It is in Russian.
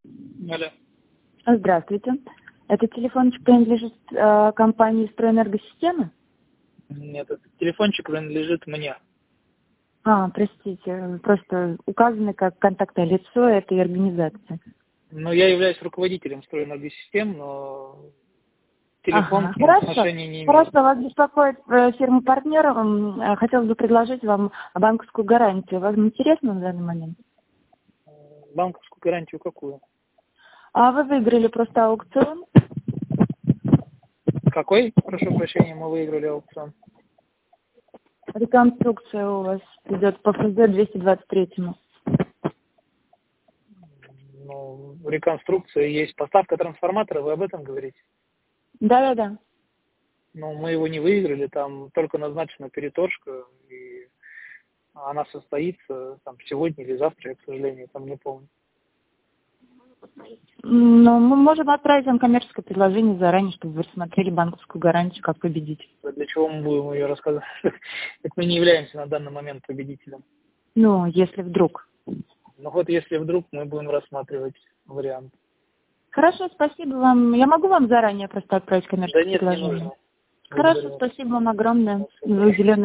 Алло. Здравствуйте. Этот телефончик принадлежит компании «Стройэнергосистемы»? Нет, этот телефончик принадлежит мне. Простите, просто указаны как контактное лицо этой организации. Но я являюсь руководителем стройэнергосистем, но телефон к ним Хорошо. отношения не имеет. Хорошо, вас беспокоит фирма-партнер. Хотелось бы предложить вам банковскую гарантию. Вам интересно на данный момент? Банковскую гарантию какую? Вы выиграли просто аукцион. Какой, прошу прощения, мы выиграли аукцион? Реконструкция у вас идет по ФЗ 223. Ну, реконструкция есть. Поставка трансформатора, вы об этом говорите? Да. Но мы его не выиграли, там только назначена переторжка, и она состоится там сегодня или завтра, я, к сожалению, там не помню. Но мы можем отправить вам коммерческое предложение заранее, чтобы вы рассмотрели банковскую гарантию как победитель. Для чего мы будем ее рассказывать? Это мы не являемся на данный момент победителем. Если вдруг. Но вот если вдруг мы будем рассматривать вариант. Хорошо, спасибо вам. Я могу вам заранее просто отправить коммерческое Да нет, не предложение? нужно. Хорошо, Благодарю. спасибо вам огромное Спасибо. за уделенное